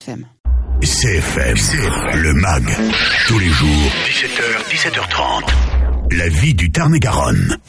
CFM. CFM, le MAG, tous les jours, 17h, 17h30. La vie du Tarn-et-Garonne.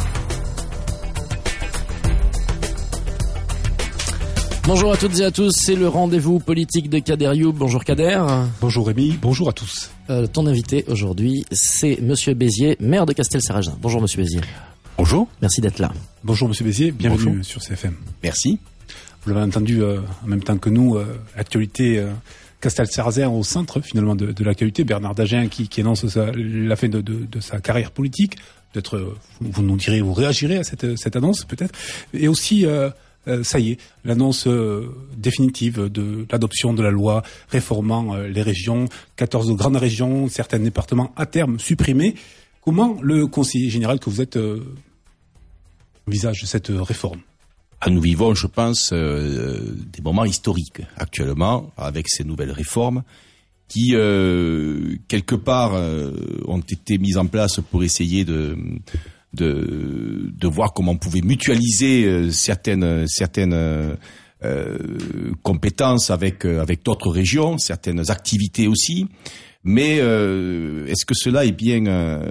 Bonjour à toutes et à tous, c'est le rendez-vous politique de Kader Youb. Bonjour Kader. Bonjour Rémi, bonjour à tous. Ton invité aujourd'hui, c'est Monsieur Béziers, maire de Castelsarrasin. Bonjour Monsieur Béziers. Bonjour. Merci d'être là. Bonjour Monsieur Béziers, bienvenue sur CFM. Merci. Vous l'avez entendu en même temps que nous, actualité Castelsarrasin au centre finalement de l'actualité. Bernard Dagen qui annonce la fin de sa carrière politique. Peut-être vous nous direz, vous réagirez à cette annonce peut-être. Et aussi... ça y est, l'annonce définitive de l'adoption de la loi réformant les régions, 14 grandes régions, certains départements à terme supprimés. Comment le conseiller général que vous êtes envisage cette réforme ? Nous vivons, je pense, des moments historiques actuellement avec ces nouvelles réformes qui, quelque part, ont été mises en place pour essayer de voir comment on pouvait mutualiser certaines compétences avec d'autres régions, certaines activités aussi. Mais est-ce que cela est bien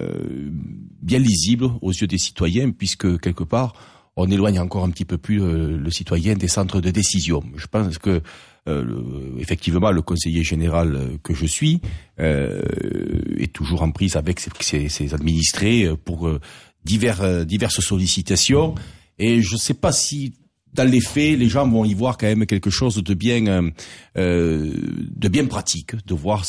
lisible aux yeux des citoyens, puisque quelque part on éloigne encore un petit peu plus le citoyen des centres de décision. Je pense que effectivement, le conseiller général que je suis est toujours en prise avec ses administrés pour diverses sollicitations, et je ne sais pas si dans les faits les gens vont y voir quand même quelque chose de bien pratique, de voir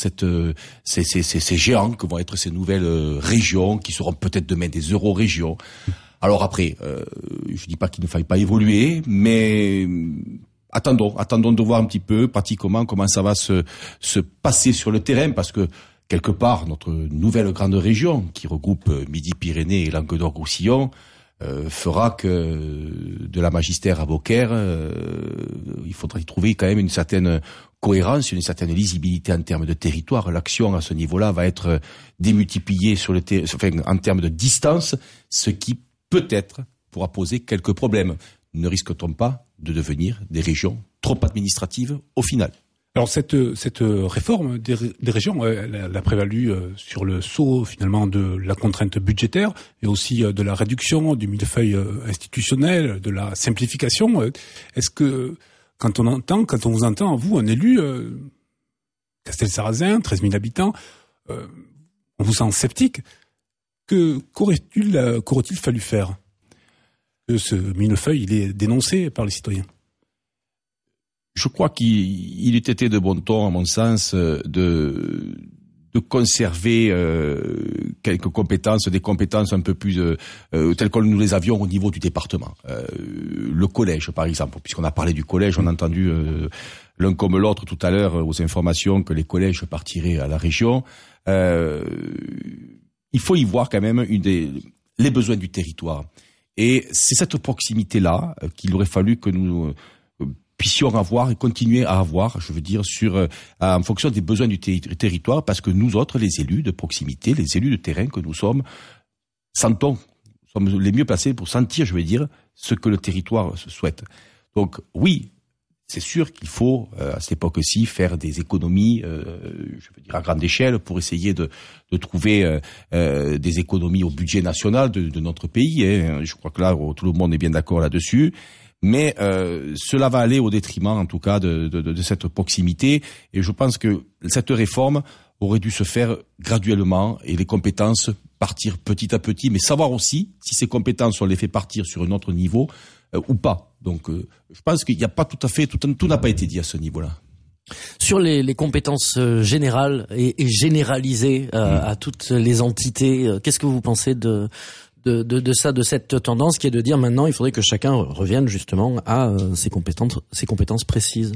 ces géants que vont être ces nouvelles régions qui seront peut-être demain des euro-régions. Alors après, je dis pas qu'il ne faille pas évoluer, mais attendons de voir un petit peu pratiquement comment ça va se passer sur le terrain, parce que quelque part, notre nouvelle grande région, qui regroupe Midi-Pyrénées et Languedoc-Roussillon, fera que de la Magistère à Beaucaire, il faudra y trouver quand même une certaine cohérence, une certaine lisibilité en termes de territoire. L'action à ce niveau-là va être démultipliée en termes de distance, ce qui peut-être pourra poser quelques problèmes. Ne risque-t-on pas de devenir des régions trop administratives au final ? Alors cette réforme des régions, elle a prévalu sur le sceau finalement de la contrainte budgétaire et aussi de la réduction du millefeuille institutionnel, de la simplification. Est-ce que quand on vous entend, vous, un élu, Castelsarrasin, 13 000 habitants, on vous sent sceptique, qu'aurait-il fallu faire ? Que ce millefeuille, il est dénoncé par les citoyens. Je crois qu'il eût été de bon ton, à mon sens, de conserver quelques compétences, des compétences un peu plus telles que nous les avions au niveau du département. Le collège, par exemple, puisqu'on a parlé du collège, on a entendu l'un comme l'autre tout à l'heure aux informations que les collèges partiraient à la région. Il faut y voir quand même les besoins du territoire. Et c'est cette proximité-là qu'il aurait fallu que nous puissions avoir et continuer à avoir, je veux dire, en fonction des besoins du territoire, parce que nous autres, les élus de proximité, les élus de terrain que nous sommes, sommes les mieux placés pour sentir, je veux dire, ce que le territoire souhaite. Donc oui, c'est sûr qu'il faut, à cette époque-ci, faire des économies, je veux dire, à grande échelle, pour essayer de trouver des économies au budget national de notre pays. Hein. Je crois que là, tout le monde est bien d'accord là-dessus. Mais cela va aller au détriment, en tout cas, de cette proximité. Et je pense que cette réforme aurait dû se faire graduellement et les compétences partir petit à petit, mais savoir aussi si ces compétences, on les fait partir sur un autre niveau ou pas. Donc, je pense qu'il n'y a pas tout à fait, tout n'a pas été dit à ce niveau-là. Sur les compétences générales et généralisées à toutes les entités, qu'est-ce que vous pensez de ça, de cette tendance qui est de dire maintenant il faudrait que chacun revienne justement à ses compétences précises.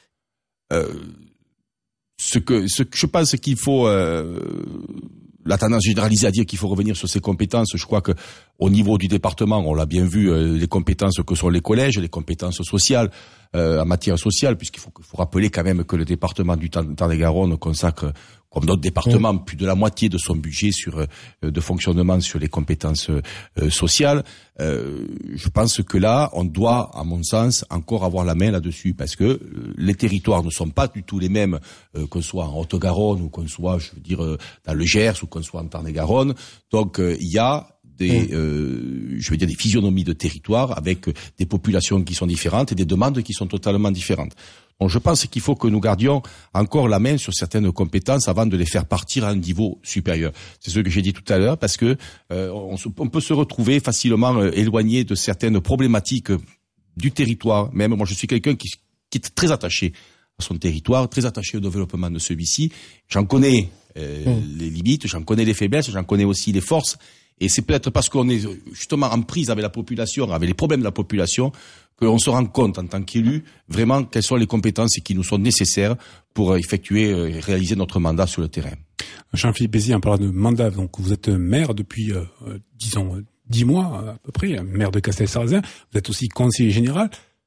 Ce que je pense qu'il faut la tendance généralisée à dire qu'il faut revenir sur ses compétences, je crois que au niveau du département, on l'a bien vu, les compétences que sont les collèges, les compétences sociales en matière sociale, puisqu'il faut rappeler quand même que le département du Tarn-et-Garonne consacre comme d'autres départements, plus de la moitié de son budget de fonctionnement sur les compétences sociales. Je pense que là, on doit, à mon sens, encore avoir la main là-dessus, parce que les territoires ne sont pas du tout les mêmes, qu'on soit en Haute-Garonne ou qu'on soit, dans le Gers ou qu'on soit en Tarn-et-Garonne. Donc, il y a des physionomies de territoire avec des populations qui sont différentes et des demandes qui sont totalement différentes. Donc je pense qu'il faut que nous gardions encore la main sur certaines compétences avant de les faire partir à un niveau supérieur. C'est ce que j'ai dit tout à l'heure, parce que on peut se retrouver facilement éloigné de certaines problématiques du territoire. Même moi, je suis quelqu'un qui est très attaché à son territoire, très attaché au développement de celui-ci. J'en connais les limites, j'en connais les faiblesses, j'en connais aussi les forces. Et c'est peut-être parce qu'on est justement en prise avec la population, avec les problèmes de la population, qu'on se rend compte en tant qu'élu vraiment quelles sont les compétences qui nous sont nécessaires pour effectuer et réaliser notre mandat sur le terrain. Jean-Philippe Béziers, en parlant de mandat, donc vous êtes maire depuis, 10 mois à peu près, maire de Castelsarrasin. Vous êtes aussi conseiller général.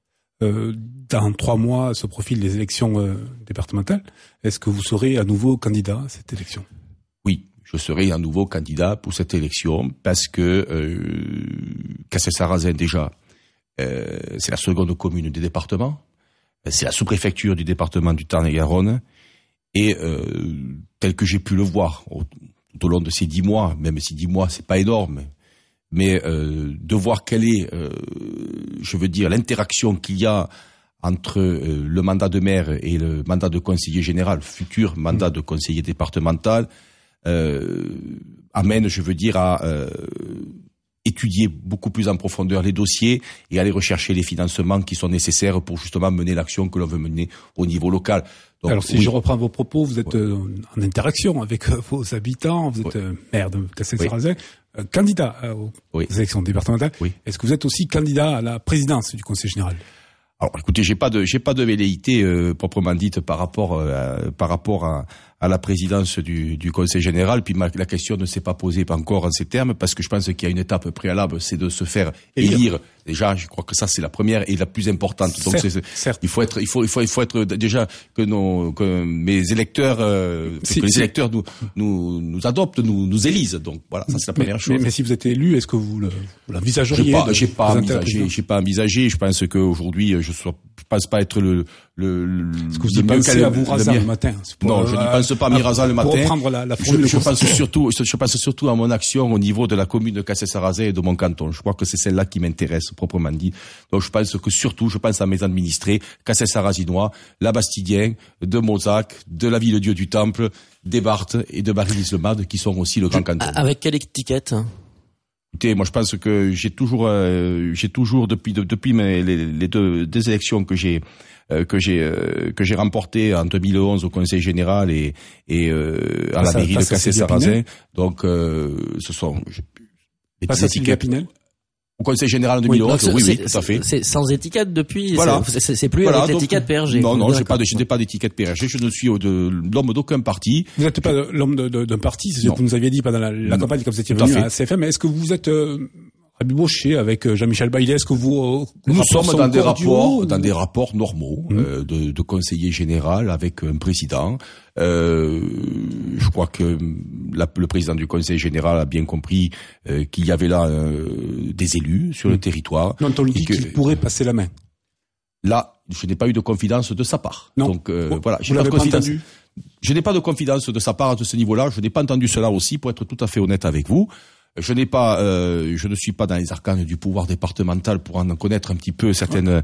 Dans 3 mois se profilent les élections départementales. Est-ce que vous serez à nouveau candidat à cette élection ? Oui. Je serai un nouveau candidat pour cette élection parce que Castelsarrasin déjà, c'est la seconde commune du département, c'est la sous-préfecture du département du Tarn-et-Garonne, et tel que j'ai pu le voir tout au long de ces 10 mois, même si 10 mois c'est pas énorme, mais de voir quelle est, l'interaction qu'il y a entre le mandat de maire et le mandat de conseiller général, futur mandat de conseiller départemental, amène, à étudier beaucoup plus en profondeur les dossiers et aller rechercher les financements qui sont nécessaires pour justement mener l'action que l'on veut mener au niveau local. Donc, alors si je reprends vos propos, vous êtes en interaction avec vos habitants, vous êtes maire de Castelsarrasin, candidat aux élections départementales. Oui. Est-ce que vous êtes aussi candidat à la présidence du Conseil général ? Alors, écoutez, j'ai pas de velléité proprement dite par rapport à la présidence du Conseil général. Puis la question ne s'est pas posée encore en ces termes, parce que je pense qu'il y a une étape préalable, c'est de se faire élire. Déjà, je crois que ça c'est la première et la plus importante. Donc certes. il faut être déjà que mes électeurs, que les électeurs nous adoptent, nous élisent. Donc voilà, ça c'est la première chose. Mais si vous êtes élu, est-ce que vous l'envisageriez? J'ai pas envisagé. Je pense qu'aujourd'hui, je pense pas être Est-ce que vous y pensez à vous raser le matin? Non, je n'y pense pas à m'y raser le matin. Pour reprendre la formule. Je pense surtout à mon action au niveau de la commune de Castelsarrasin et de mon canton. Je crois que c'est celle-là qui m'intéresse proprement dit. Donc je pense à mes administrés Castelsarrazinois, la Bastidien, de Mozac, de la Ville-Dieu du Temple, des Barthes et de Barilly-le-Made qui sont aussi le grand canton. Avec quelle étiquette? Écoutez, moi je pense que j'ai toujours depuis les deux élections que j'ai remportées en 2011 au Conseil général et à la mairie de Castelsarrasin. Donc ce sont pas ça, Sylvia Pinel. Au Conseil général en 2011, oui, tout à fait. C'est sans étiquette depuis. Voilà. C'est plus avec l'étiquette PRG. Non, je n'ai pas d'étiquette PRG. Je ne suis l'homme d'aucun parti. Vous n'êtes pas l'homme d'un parti, c'est ce que vous nous aviez dit pendant la campagne quand vous étiez venu à CFM. Est-ce que vous êtes rabiboché avec Jean-Michel Bailly? Est-ce que nous sommes dans des rapports normaux de conseiller général avec un président. Je crois que le président du Conseil général a bien compris qu'il y avait là des élus sur le territoire. Non, on lui dit qu'il pourrait passer la main. Là, je n'ai pas eu de confidence de sa part. Non. Donc voilà, j'ai pas de confidence. Je n'ai pas de confidence de sa part à ce niveau-là. Je n'ai pas entendu cela aussi, pour être tout à fait honnête avec vous. Je ne suis pas dans les arcanes du pouvoir départemental pour en connaître un petit peu certaines.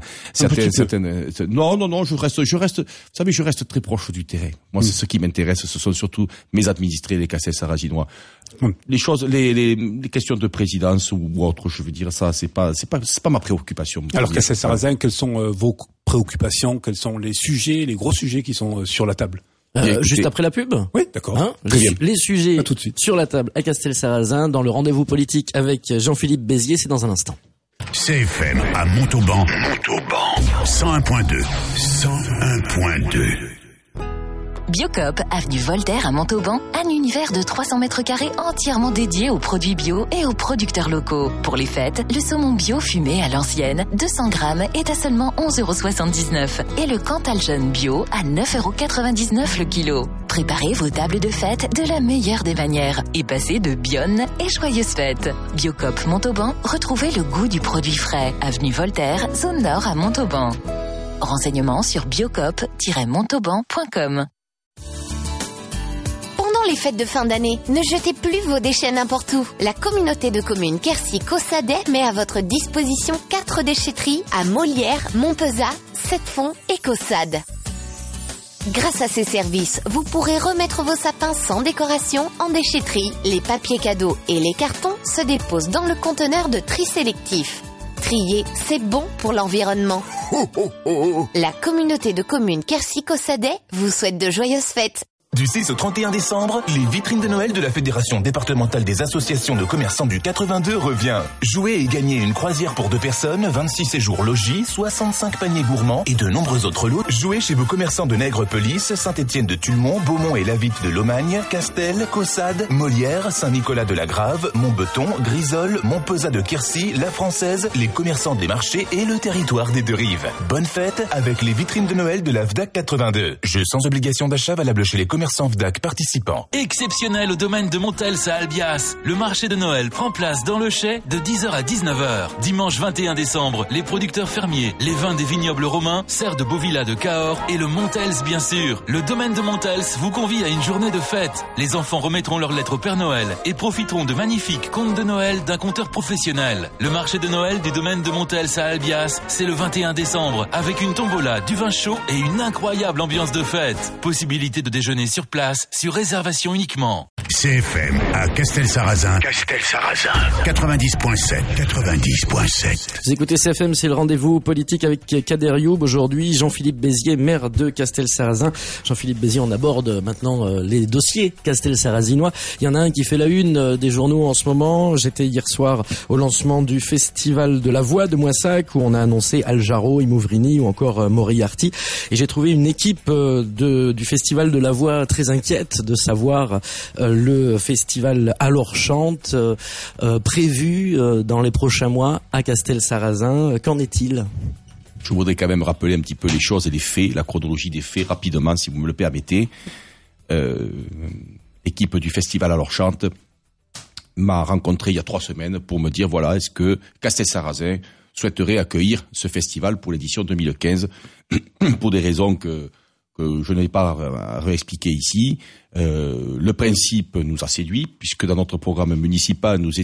Non, je reste, vous savez, je reste très proche du terrain. Moi, c'est ce qui m'intéresse. Ce sont surtout mes administrés, les Castelsarrazinois. Les choses, les questions de présidence ou autre, je veux dire, ça, c'est pas ma préoccupation. Alors, Castelsarrasin, quelles sont vos préoccupations? Quels sont les sujets, les gros sujets qui sont sur la table? Juste après la pub? Oui, d'accord. Les sujets tout de suite sur la table à Castelsarrasin dans le rendez-vous politique avec Jean-Philippe Béziers, c'est dans un instant. CFM à Montauban. 101.2. 101.2. Biocop, avenue Voltaire à Montauban, un univers de 300 mètres carrés entièrement dédié aux produits bio et aux producteurs locaux. Pour les fêtes, le saumon bio fumé à l'ancienne, 200 grammes, est à seulement 11,79 € et le Cantal Jeune bio à 9,99 € le kilo. Préparez vos tables de fête de la meilleure des manières et passez de bonnes et joyeuses fêtes. Biocoop Montauban, retrouvez le goût du produit frais. Avenue Voltaire, zone nord à Montauban. Renseignements sur biocoop-montauban.com. Pendant les fêtes de fin d'année, ne jetez plus vos déchets n'importe où. La communauté de communes Quercy-Caussade met à votre disposition 4 déchetteries à Molières, Montpezat, Sept-Fonds et Caussade. Grâce à ces services, vous pourrez remettre vos sapins sans décoration en déchetterie. Les papiers cadeaux et les cartons se déposent dans le conteneur de tri sélectif. Trier, c'est bon pour l'environnement. La communauté de communes Quercy-Caussade vous souhaite de joyeuses fêtes. Du 6 au 31 décembre, les vitrines de Noël de la Fédération départementale des associations de commerçants du 82 revient. Jouez et gagnez une croisière pour 2 personnes, 26 séjours logis, 65 paniers gourmands et de nombreux autres lots. Jouez chez vos commerçants de Nègrepelisse, Saint-Étienne-de-Tulmont, Beaumont et Lavitte de Lomagne, Castel, Caussade, Molières, Saint-Nicolas-de-la-Grave, Montbeton, Grisol, Montpezat de Quercy, La Française, les commerçants des marchés et le territoire des 2 rives. Bonne fête avec les vitrines de Noël de la FDAC 82. Jeu sans obligation d'achat valable chez les commerçants FDAC participants. Exceptionnel au domaine de Montels à Albias. Le marché de Noël prend place dans le chai de 10h à 19h. Dimanche 21 décembre, les producteurs fermiers, les vins des vignobles romains, Serre de Beauvilla de Cahors et le Montels bien sûr. Le domaine de Montels vous convie à une journée de fête. Les enfants remettront leurs lettres au Père Noël et profiteront de magnifiques contes de Noël d'un conteur professionnel. Le marché de Noël du domaine de Montels à Albias, c'est le 21 décembre avec une tombola, du vin chaud et une incroyable ambiance de fête. Possibilité de déjeuner sur place, sur réservation uniquement. CFM à Castelsarrasin. 90.7. Vous écoutez CFM, c'est le rendez-vous politique avec Kader Youb. Aujourd'hui, Jean-Philippe Bézier, maire de Castelsarrasin. Jean-Philippe Bézier, on aborde maintenant les dossiers castelsarrazinois. Il y en a un qui fait la une des journaux en ce moment. J'étais hier soir au lancement du Festival de la Voix de Moissac où on a annoncé Al Jarreau, Imouvrini ou encore Moriarty. Et j'ai trouvé une équipe du Festival de la Voix très inquiète de savoir le festival Alors Chante prévu dans les prochains mois à Castelsarrasin. Qu'en est-il ? Je voudrais quand même rappeler un petit peu les choses et les faits, la chronologie des faits rapidement, si vous me le permettez. Équipe du festival Alors Chante m'a rencontré il y a 3 semaines pour me dire voilà, est-ce que Castelsarrasin souhaiterait accueillir ce festival pour l'édition 2015 pour des raisons que je n'ai pas à réexpliquer ici. Le principe nous a séduit puisque dans notre programme municipal nous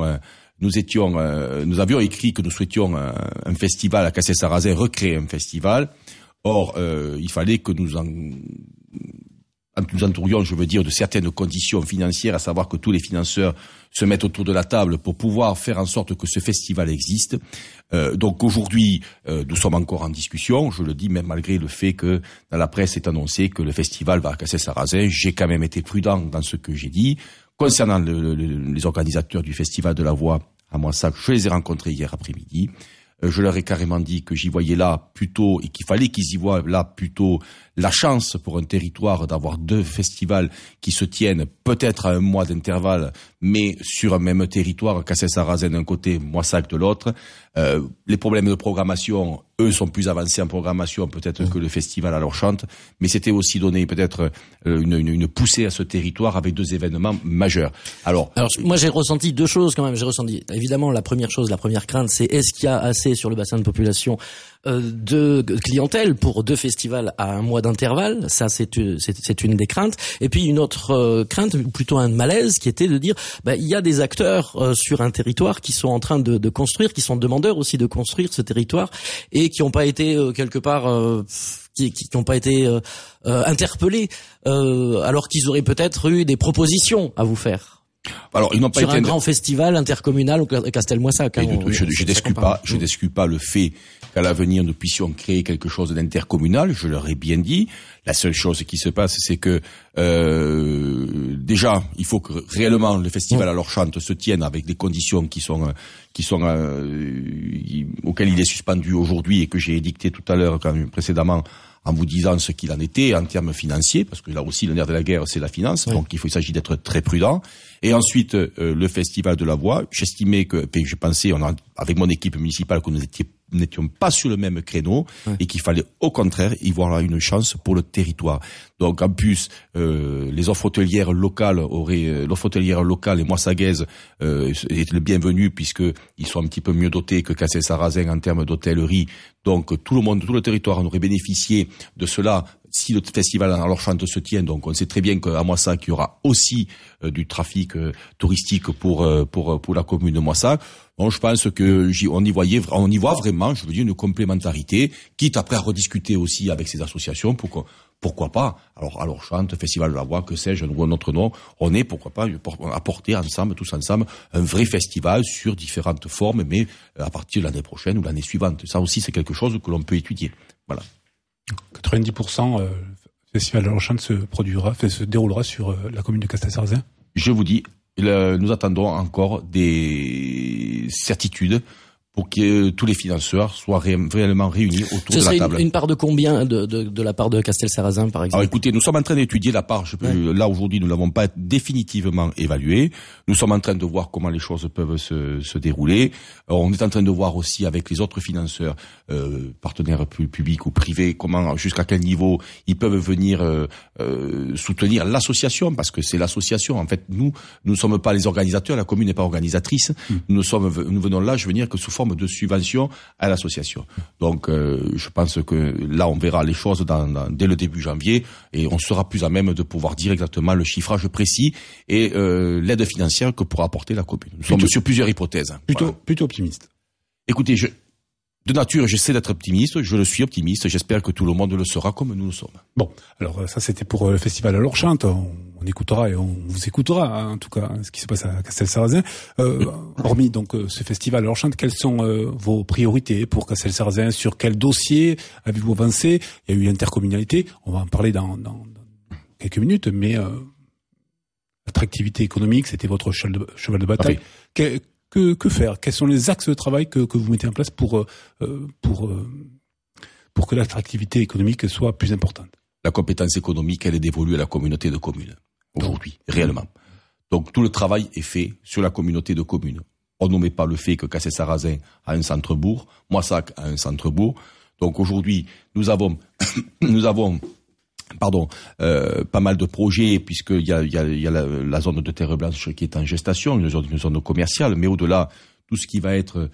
avions écrit que nous souhaitions un festival à Castelsarrasin, recréer un festival. Or, il fallait que nous entourions, je veux dire, de certaines conditions financières, à savoir que tous les financeurs se mettent autour de la table pour pouvoir faire en sorte que ce festival existe. Donc aujourd'hui, nous sommes encore en discussion. Je le dis même malgré le fait que dans la presse est annoncé que le festival va à Castelsarrasin. J'ai quand même été prudent dans ce que j'ai dit. Concernant les organisateurs du Festival de la Voix à Moissac, je les ai rencontrés hier après-midi. Je leur ai carrément dit que j'y voyais là plutôt, et qu'il fallait qu'ils y voient là plutôt la chance pour un territoire d'avoir 2 festivals qui se tiennent peut-être à un mois d'intervalle, mais sur un même territoire, Castelsarrasin d'un côté, Moissac de l'autre. Les problèmes de programmation, eux, sont plus avancés en programmation peut-être que le festival Alors Chante, mais c'était aussi donner peut-être une poussée à ce territoire avec 2 événements majeurs. Alors moi j'ai ressenti 2 choses quand même. J'ai ressenti évidemment la première crainte, c'est est-ce qu'il y a assez sur le bassin de population de clientèle pour 2 festivals à un mois d'intervalle. Ça, c'est une des craintes. Et puis une autre crainte, plutôt un malaise, qui était de dire, il y a des acteurs sur un territoire qui sont en train de construire, qui sont demandeurs aussi de construire ce territoire et qui n'ont pas été quelque part qui n'ont pas été interpellés, alors qu'ils auraient peut-être eu des propositions à vous faire. Alors, ils n'ont pas sur été un grand festival intercommunal au Castelmoissac. Je n'exclus pas le fait qu'à l'avenir nous puissions créer quelque chose d'intercommunal. Je leur ai bien dit. La seule chose qui se passe, c'est que déjà, il faut que réellement le festival Alors Chante se tienne avec des conditions auxquelles il est suspendu aujourd'hui et que j'ai édicté tout à l'heure précédemment, en vous disant ce qu'il en était en termes financiers, parce que là aussi le nerf de la guerre c'est la finance, donc il s'agit d'être très prudent. Et ensuite le Festival de la Voix, j'estimais que, je pensais, avec mon équipe municipale, que nous n'étions pas sur le même créneau et qu'il fallait au contraire y voir là une chance pour le territoire. Donc en plus, les offres hôtelières locales l'offre hôtelière locale et moissagaise est le bienvenu puisque ils sont un petit peu mieux dotés que Castel-Sarrazin en termes d'hôtellerie. Donc tout le territoire en aurait bénéficié de cela si le festival à l'Orchante se tient. Donc on sait très bien qu'à Moissac il y aura aussi du trafic touristique pour la commune de Moissac. Bon, je pense que on y voit vraiment, je veux dire, une complémentarité, quitte après à rediscuter aussi avec ces associations pourquoi pas. Alors à l'Orchante, Festival de la Voix, que sais-je, ou un autre nom, on est pourquoi pas apporter tous ensemble un vrai festival sur différentes formes, mais à partir de l'année prochaine ou l'année suivante. Ça aussi c'est quelque chose que l'on peut étudier. Voilà. 90% le festival de l'Orchante se déroulera sur la commune de Castel-Sarrazin. Je vous dis, nous attendons encore des certitudes pour que tous les financeurs soient réellement réunis autour de la table. Une part de combien de la part de Castel-Sarrazin, par exemple? Alors écoutez, nous sommes en train d'étudier la part. Là aujourd'hui, nous l'avons pas définitivement évaluée. Nous sommes en train de voir comment les choses peuvent se dérouler. On est en train de voir aussi avec les autres financeurs, partenaires publics ou privés, jusqu'à quel niveau ils peuvent venir soutenir l'association, parce que c'est l'association. En fait, nous ne sommes pas les organisateurs. La commune n'est pas organisatrice. Nous venons là, je veux dire, que sous forme de subvention à l'association. Donc, je pense que là, on verra les choses dès le début janvier et on sera plus à même de pouvoir dire exactement le chiffrage précis et l'aide financière que pourra apporter la commune. Nous sommes sur plusieurs hypothèses. Plutôt optimiste. Écoutez, de nature, j'essaie d'être optimiste, je le suis optimiste, j'espère que tout le monde le sera comme nous le sommes. Bon, alors ça c'était pour le festival à l'Orchante, on écoutera et on vous écoutera en tout cas ce qui se passe à Castel-Sarrazin. Hormis donc ce festival à l'Orchante, quelles sont vos priorités pour Castel-Sarrazin? Sur quel dossier avez-vous avancé? Il y a eu l'intercommunalité, on va en parler dans quelques minutes, mais l'attractivité économique, c'était votre cheval de bataille. Que faire? Quels sont les axes de travail que vous mettez en place pour que l'attractivité économique soit plus importante? La compétence économique, elle est dévolue à la communauté de communes, aujourd'hui, réellement. Donc tout le travail est fait sur la communauté de communes. On n'omet pas le fait que Castel-Sarrazin a un centre-bourg, Moissac a un centre-bourg. Donc aujourd'hui, nous avons pas mal de projets, puisqu'il y a la zone de terre blanche qui est en gestation, une zone commerciale, mais au-delà, tout ce qui va être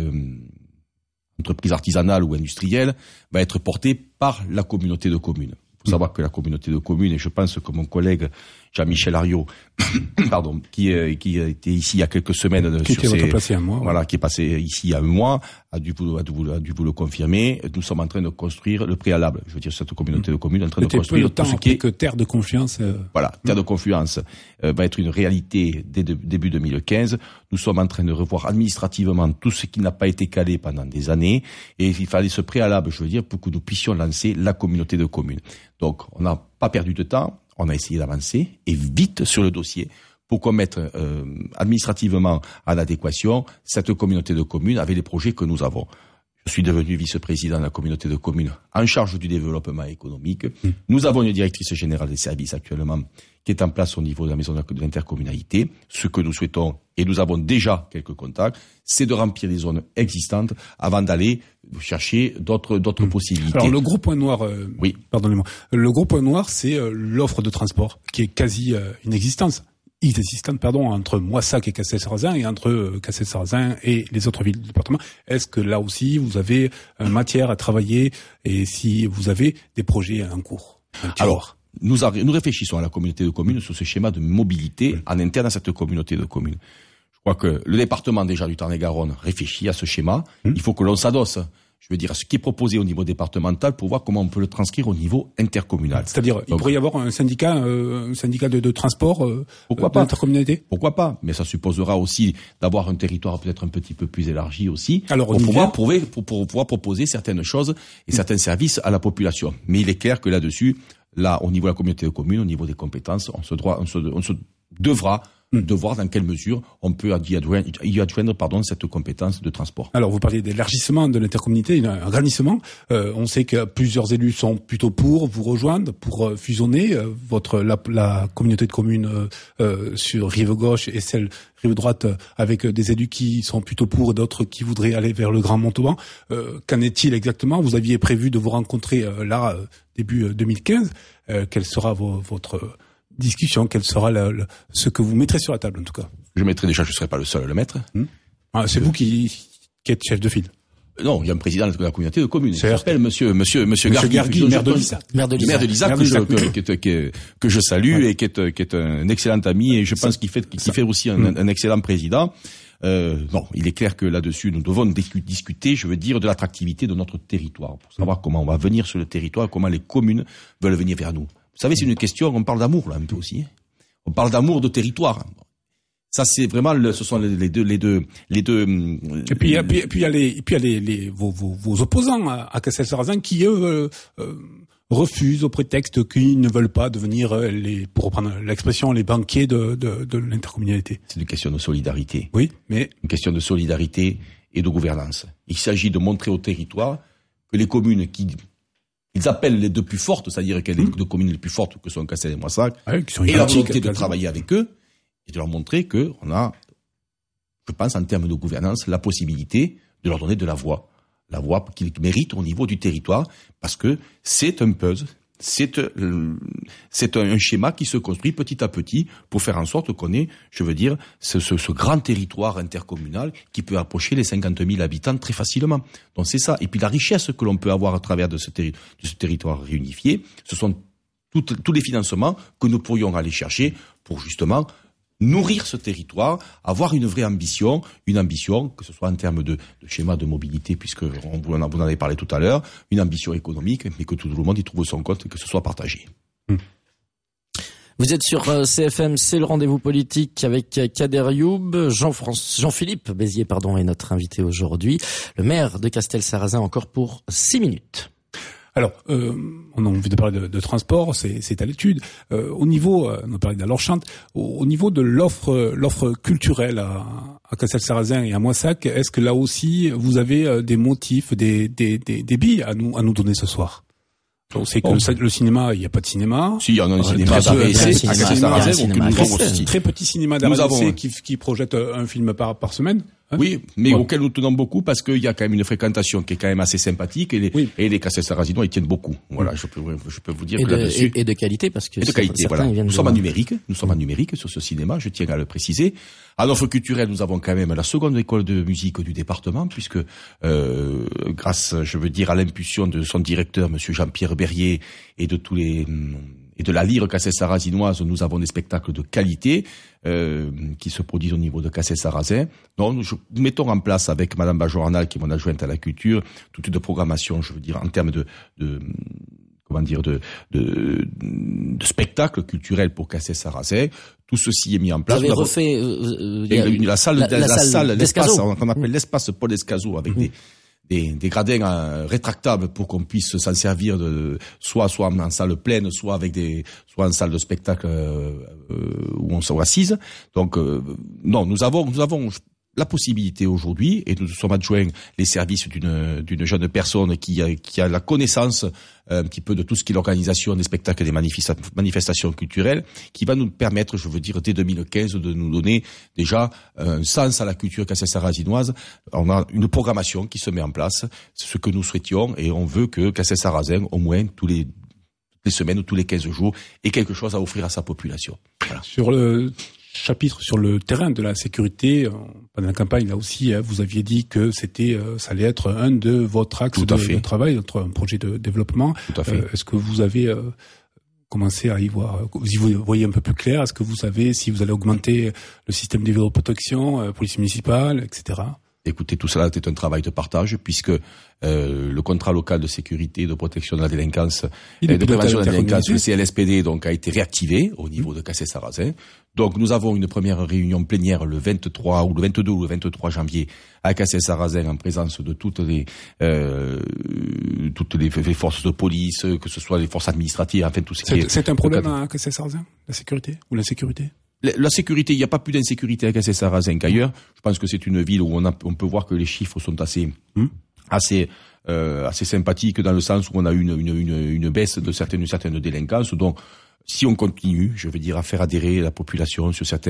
entreprise artisanale ou industrielle va être porté par la communauté de communes. Il faut savoir que la communauté de communes, et je pense que mon collègue Jean-Michel Ariot, qui a été ici il y a quelques semaines, qui est passé ici il y a un mois, a dû vous le confirmer. Nous sommes en train de construire le préalable. Je veux dire, cette communauté de communes est en train de construire tout ce qui est que terre de confiance. Voilà, terre de confiance va être une réalité dès début 2015. Nous sommes en train de revoir administrativement tout ce qui n'a pas été calé pendant des années, et il fallait ce préalable, je veux dire, pour que nous puissions lancer la communauté de communes. Donc, on n'a pas perdu de temps. On a essayé d'avancer et vite sur le dossier pour qu'on mette administrativement en adéquation cette communauté de communes avec les projets que nous avons. Je suis devenu vice-président de la communauté de communes en charge du développement économique. Nous avons une directrice générale des services actuellement qui est en place au niveau de la maison de l'intercommunalité. Ce que nous souhaitons, et nous avons déjà quelques contacts, c'est de remplir les zones existantes avant d'aller chercher d'autres possibilités. Alors le gros point noir, oui. Pardonnez-moi. Le gros point noir, c'est l'offre de transport qui est quasi inexistante entre Moissac et Castel-Sarrazin et entre Castel-Sarrazin et les autres villes du département. Est-ce que là aussi vous avez matière à travailler et si vous avez des projets en cours? Alors, nous réfléchissons à la communauté de communes sur ce schéma de mobilité en interne à cette communauté de communes. Je crois que le département déjà du Tarn-et-Garonne réfléchit à ce schéma. Il faut que l'on s'adosse, je veux dire, à ce qui est proposé au niveau départemental pour voir comment on peut le transcrire au niveau intercommunal. C'est-à-dire, il pourrait y avoir un syndicat de transport d'intercommunalité? Pourquoi pas? Mais ça supposera aussi d'avoir un territoire peut-être un petit peu plus élargi aussi, alors, pour pouvoir proposer certaines choses et certains services à la population. Mais il est clair que là-dessus, là, au niveau de la communauté de communes, au niveau des compétences, on se devra de voir dans quelle mesure on peut y adjoindre cette compétence de transport. Alors, vous parlez d'élargissement de l'intercommunalité, un agrandissement. On sait que plusieurs élus sont plutôt pour vous rejoindre, pour fusionner la communauté de communes sur rive gauche et celle rive droite avec des élus qui sont plutôt pour et d'autres qui voudraient aller vers le Grand Montauban. Qu'en est-il exactement? Vous aviez prévu de vous rencontrer début 2015. Quelle sera votre discussion? Quel sera ce que vous mettrez sur la table en tout cas? Je serai pas le seul à le mettre. C'est vous qui êtes chef de file. Non, il y a un président de la communauté de communes. Il s'appelle Monsieur Gargui, maire de Lissac. Maire de Lissac que je salue et qui est un excellent ami et je pense qu'il fait aussi un excellent président. Non, il est clair que là-dessus, nous devons discuter, je veux dire, de l'attractivité de notre territoire pour savoir comment on va venir sur le territoire, comment les communes veulent venir vers nous. Vous savez, c'est une question, on parle d'amour là un peu aussi. On parle d'amour de territoire. Ça, c'est vraiment, ce sont les deux. Et puis il y a vos opposants à Cassel-Sarrazin qui eux refusent au prétexte qu'ils ne veulent pas devenir pour reprendre l'expression, les banquiers de l'intercommunalité. C'est une question de solidarité. Oui, mais une question de solidarité et de gouvernance. Il s'agit de montrer au territoire que les communes ils appellent les deux plus fortes, c'est-à-dire que les deux communes les plus fortes que sont Cassel et Moissac, et la volonté de travailler avec eux. Et de leur montrer que on a, je pense, en termes de gouvernance, la possibilité de leur donner de la voix qu'ils méritent au niveau du territoire, parce que c'est un puzzle, c'est un schéma qui se construit petit à petit pour faire en sorte qu'on ait, je veux dire, ce grand territoire intercommunal qui peut approcher les 50 000 habitants très facilement. Donc c'est ça. Et puis la richesse que l'on peut avoir à travers de ce territoire réunifié, ce sont tous les financements que nous pourrions aller chercher pour justement nourrir ce territoire, avoir une vraie ambition, que ce soit en termes de schéma de mobilité, puisque vous en avez parlé tout à l'heure, une ambition économique, mais que tout le monde y trouve son compte et que ce soit partagé. Vous êtes sur CFM, c'est le rendez-vous politique avec Kader Youb, Jean-Philippe Béziers, est notre invité aujourd'hui, le maire de Castel-Sarrazin, encore pour 6 minutes. Alors, on a envie de parler de transport, c'est à l'étude. Au niveau, on a parlé d'Alorchante, au niveau de l'offre culturelle à Castel-Sarrazin et à Moissac, est-ce que là aussi vous avez des motifs, des billes à nous donner ce soir? On sait que le cinéma, il n'y a pas de cinéma. Si, il y en a un cinéma d'ARC, à Castel-Sarrazin, très petit cinéma d'ARC qui projette un film par semaine. Oui, mais auquel nous tenons beaucoup parce qu'il y a quand même une fréquentation qui est quand même assez sympathique et les Cassel-Sarrazinois ils tiennent beaucoup. Voilà, je peux vous dire que là-dessus. Et de qualité parce que de qualité, voilà. Nous sommes en numérique sur ce cinéma, je tiens à le préciser. À l'offre culturelle, nous avons quand même la seconde école de musique du département puisque grâce, je veux dire, à l'impulsion de son directeur monsieur Jean-Pierre Berrier et de tous les et de la lyre Cassel-Sarrazinoise, nous avons des spectacles de qualité qui se produisent au niveau de Cassel-Sarrazin. Donc, nous mettons en place avec Madame Bajoranal, qui est mon adjointe à la culture, toute une programmation, je veux dire, en termes de spectacles culturels pour Cassel-Sarrazin. Tout ceci est mis en place. Vous avez refait la salle, l'espace, qu'on appelle l'espace Paul Escazo, avec des gradins rétractables pour qu'on puisse s'en servir soit en salle pleine, soit en salle de spectacle où on soit assise. Donc non, nous avons la possibilité aujourd'hui, et nous sommes adjoints les services d'une jeune personne qui a la connaissance un petit peu de tout ce qui est l'organisation des spectacles et des manifestations culturelles, qui va nous permettre, je veux dire, dès 2015, de nous donner déjà un sens à la culture Cassel-Sarrazinoise. On a une programmation qui se met en place, c'est ce que nous souhaitions, et on veut que Cassel-Sarrazin, au moins toutes les semaines ou tous les 15 jours, ait quelque chose à offrir à sa population. Voilà. Sur le chapitre sur le terrain de la sécurité, pendant la campagne, là aussi, vous aviez dit que ça allait être un de votre axe de travail, un projet de développement. Tout à fait. Est-ce que vous avez commencé à y voir, si vous voyez un peu plus clair, est-ce que vous savez si vous allez augmenter le système de vidéoprotection, police municipale, etc.? Écoutez, tout cela est un travail de partage puisque le contrat local de sécurité et de protection de la délinquance et de prévention de la délinquance, le CLSPD, donc a été réactivé au niveau de Cassel-Sarrazin. Donc nous avons une première réunion plénière le 23 ou le 22 ou le 23 janvier à Cassel-Sarrazin en présence de toutes les forces de police, que ce soit les forces administratives, enfin tout ce qui est. C'est un problème à Cassel-Sarrazin, la sécurité ou l'insécurité? La sécurité, il n'y a pas plus d'insécurité à Cassel-Sarrazin qu'ailleurs. Je pense que c'est une ville où on peut voir que les chiffres sont assez sympathiques dans le sens où on a une baisse de certaines délinquances. Donc, si on continue, je veux dire, à faire adhérer la population sur ce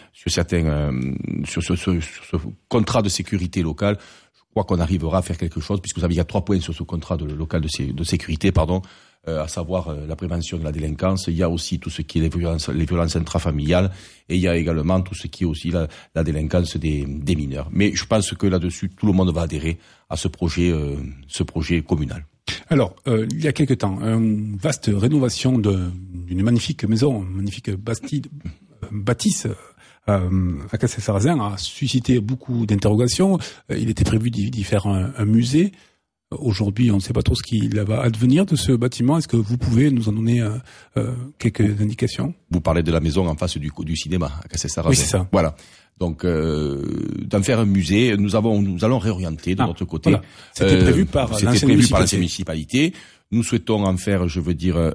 contrat de sécurité locale, je crois qu'on arrivera à faire quelque chose, puisque vous savez, il y a 3 points sur ce contrat local de sécurité, à savoir la prévention de la délinquance. Il y a aussi tout ce qui est les violences intrafamiliales, et il y a également tout ce qui est aussi la délinquance des mineurs. Mais je pense que là-dessus, tout le monde va adhérer à ce projet communal. Alors, il y a quelque temps, une vaste rénovation d'une magnifique maison, une magnifique bâtisse à Cassel-Sarrazin a suscité beaucoup d'interrogations. Il était prévu d'y faire un musée. Aujourd'hui, on ne sait pas trop ce qu'il va advenir de ce bâtiment. Est-ce que vous pouvez nous en donner quelques indications? Vous parlez de la maison en face du cinéma à Cassel-Sarrazin. Oui, c'est ça. Voilà. Donc, d'en faire un musée, nous allons réorienter de notre côté. Voilà. C'était prévu par l'ancienne municipalité. Nous souhaitons en faire, je veux dire,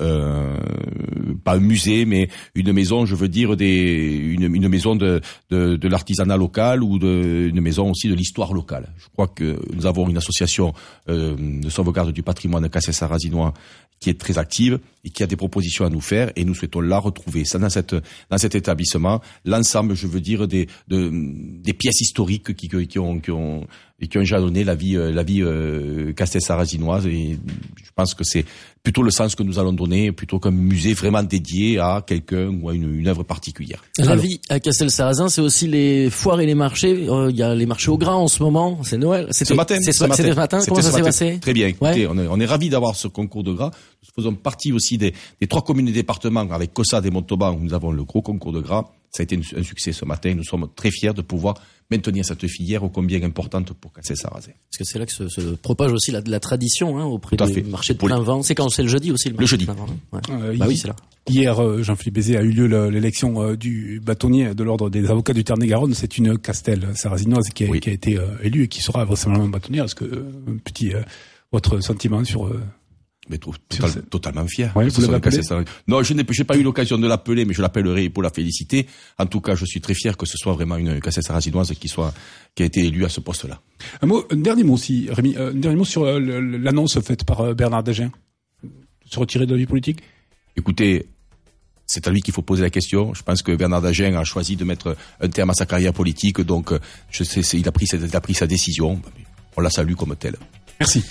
pas un musée, mais une maison, je veux dire, une maison de l'artisanat local ou une maison aussi de l'histoire locale. Je crois que nous avons une association de sauvegarde du patrimoine Cassel-Sarrazinois qui est très active et qui a des propositions à nous faire, et nous souhaitons la retrouver. Ça, dans cet établissement, l'ensemble, je veux dire, des pièces historiques qui ont jalonné la vie Cassel-Sarrazinoise, et je pense que c'est plutôt le sens que nous allons donner, plutôt qu'un musée vraiment dédié à quelqu'un ou à une œuvre particulière. La vie à Cassel-Sarrazin, c'est aussi les foires et les marchés. Il y a les marchés au grain en ce moment, c'est Noël. C'était ce matin. Comment ça s'est passé? Très bien. Écoutez, on est ravis d'avoir ce concours de gras. Nous faisons partie aussi des 3 communes et départements avec Caussade et Montauban où nous avons le gros concours de gras. Ça a été un succès ce matin. Nous sommes très fiers de pouvoir maintenir cette filière ô combien importante pour Cassel-Sarrazin. Parce que c'est là que se propage aussi la tradition auprès des marchés de plein vent. C'est quand c'est le jeudi aussi, le jeudi. Oui, c'est là. Hier, Jean-Philippe Béziers, a eu lieu l'élection du bâtonnier de l'ordre des avocats du Tarn-et-Garonne. C'est une Castel-Sarrazinoise qui a été élue et qui sera vraisemblablement bâtonnière. Est-ce que votre sentiment sur mais totalement fier. Ouais, vous l'avez appelé ? Non, j'ai pas eu l'occasion de l'appeler, mais je l'appellerai pour la féliciter. En tout cas, je suis très fier que ce soit vraiment une Cassel-Sarrazinoise qui a été élue à ce poste-là. Un dernier mot aussi, Rémi, un dernier mot sur l'annonce faite par Bernard Dagen, se retirer de la vie politique. Écoutez, c'est à lui qu'il faut poser la question. Je pense que Bernard Dagen a choisi de mettre un terme à sa carrière politique, donc il a pris sa décision. On la salue comme telle. Merci.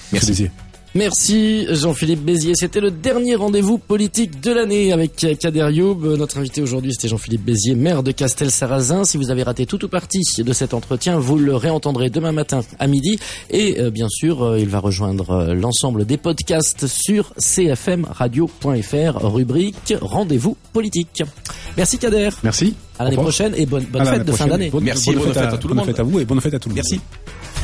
Merci Jean-Philippe Béziers. C'était le dernier rendez-vous politique de l'année avec Kader Youb. Notre invité aujourd'hui, c'était Jean-Philippe Béziers, maire de Castel-Sarrazin. Si vous avez raté tout ou partie de cet entretien, vous le réentendrez demain matin à midi. Et bien sûr, il va rejoindre l'ensemble des podcasts sur cfmradio.fr, rubrique Rendez-vous politique. Merci Kader. Merci. À l'année prochaine et bonne fête de fin d'année. Merci, bonne fête à tout le monde. Bonne fête à vous et bonne fête à tout le monde. Merci.